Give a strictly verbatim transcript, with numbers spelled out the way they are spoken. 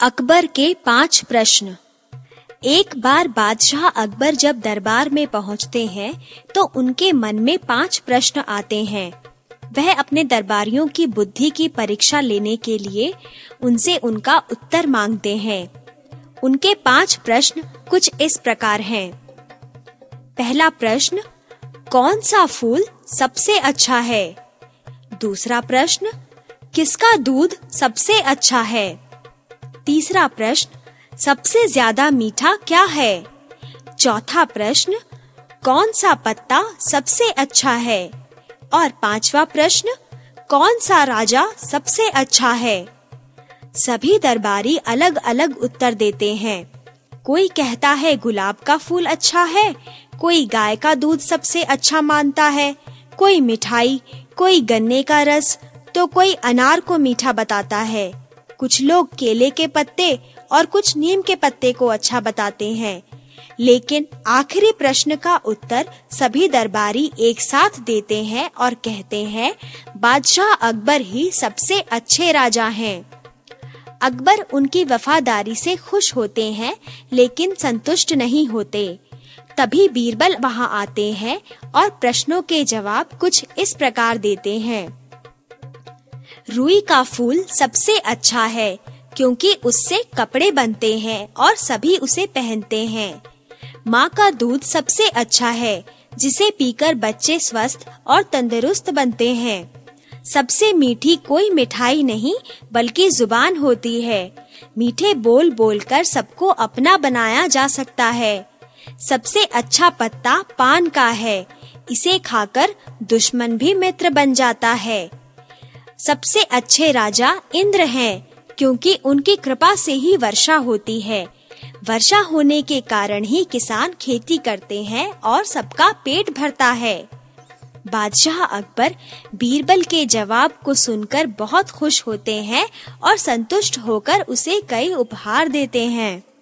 अकबर के पांच प्रश्न। एक बार बादशाह अकबर जब दरबार में पहुंचते हैं तो उनके मन में पांच प्रश्न आते हैं। वह अपने दरबारियों की बुद्धि की परीक्षा लेने के लिए उनसे उनका उत्तर मांगते हैं। उनके पांच प्रश्न कुछ इस प्रकार हैं। पहला प्रश्न, कौन सा फूल सबसे अच्छा है? दूसरा प्रश्न, किसका दूध सबसे अच्छा है? तीसरा प्रश्न, सबसे ज्यादा मीठा क्या है? चौथा प्रश्न, कौन सा पत्ता सबसे अच्छा है? और पांचवा प्रश्न, कौन सा राजा सबसे अच्छा है? सभी दरबारी अलग अलग उत्तर देते हैं। कोई कहता है गुलाब का फूल अच्छा है, कोई गाय का दूध सबसे अच्छा मानता है, कोई मिठाई, कोई गन्ने का रस, तो कोई अनार को मीठा बताता है। कुछ लोग केले के पत्ते और कुछ नीम के पत्ते को अच्छा बताते हैं। लेकिन आखिरी प्रश्न का उत्तर सभी दरबारी एक साथ देते हैं और कहते हैं बादशाह अकबर ही सबसे अच्छे राजा हैं। अकबर उनकी वफादारी से खुश होते हैं लेकिन संतुष्ट नहीं होते। तभी बीरबल वहां आते हैं और प्रश्नों के जवाब कुछ इस प्रकार देते हैं। रुई का फूल सबसे अच्छा है क्योंकि उससे कपड़े बनते हैं और सभी उसे पहनते हैं। माँ का दूध सबसे अच्छा है जिसे पीकर बच्चे स्वस्थ और तंदुरुस्त बनते हैं। सबसे मीठी कोई मिठाई नहीं बल्कि जुबान होती है। मीठे बोल बोलकर सबको अपना बनाया जा सकता है। सबसे अच्छा पत्ता पान का है, इसे खाकर दुश्मन भी मित्र बन जाता है। सबसे अच्छे राजा इंद्र हैं क्योंकि उनकी कृपा से ही वर्षा होती है। वर्षा होने के कारण ही किसान खेती करते हैं और सबका पेट भरता है। बादशाह अकबर बीरबल के जवाब को सुनकर बहुत खुश होते हैं और संतुष्ट होकर उसे कई उपहार देते हैं।